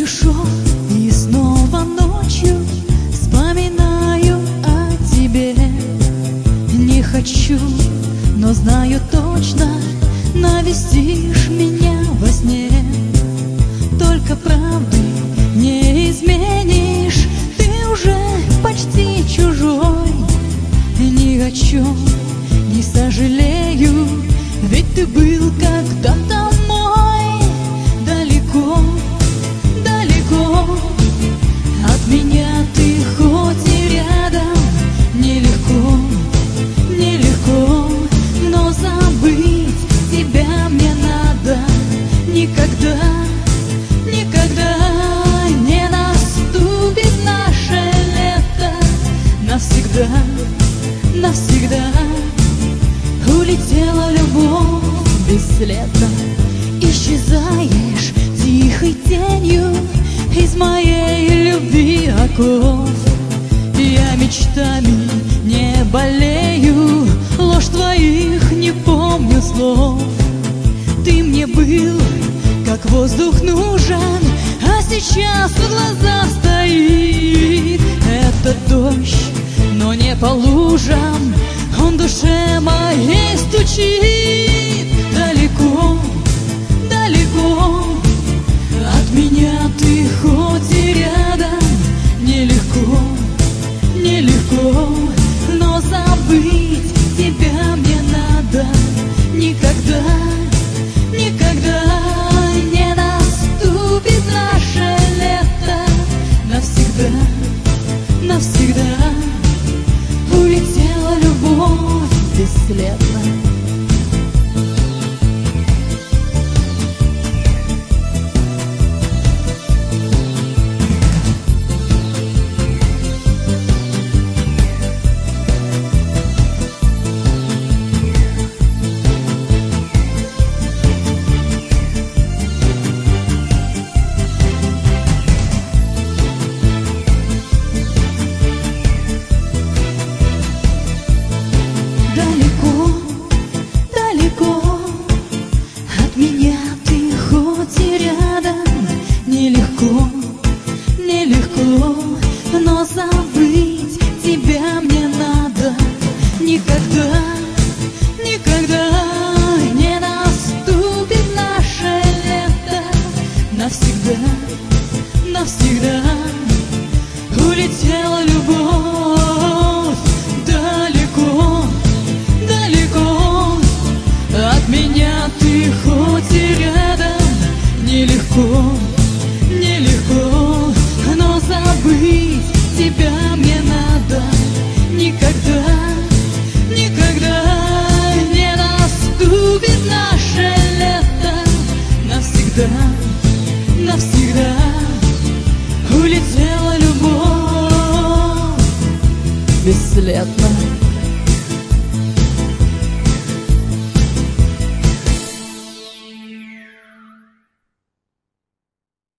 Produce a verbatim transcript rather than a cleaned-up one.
День ушел, и снова ночью вспоминаю о тебе. Не хочу, но знаю точно, навестишь меня во сне. Только правды не изменишь, ты уже почти чужой. Ни о чем не сожалею, ведь ты был когда-то мой. Далеко, далеко от меня ты хоть и рядом. Нелегко, нелегко, но забыть тебя мне надо. Никогда, никогда не наступит наше лето. Навсегда, навсегда улетела любовь бесследно. Исчезаешь тихой тенью из моей любви оков. Я мечтами не болею, ложь твоих не помню слов. Ты мне был, как воздух нужен, а сейчас в глазах стоит этот дождь, но не по лужам, он в душе моей стучит. Далеко, далеко от меня ты хоть и рядом. Нелегко, нелегко, но забыть тебя мне надо. Никогда, никогда не наступит наше лето. Навсегда, навсегда улетела любовь бесследно. Далеко, далеко от меня ты хоть и рядом. Нелегко, нелегко, но забыть тебя мне надо. Никогда, никогда не наступит наше лето. Навсегда, навсегда улетела любовь. Далеко, далеко от меня ты хоть и рядом. Нелегко, нелегко, но забыть тебя мне надо. Никогда, никогда не наступит наше лето. Навсегда, навсегда улетела любовь бесследно.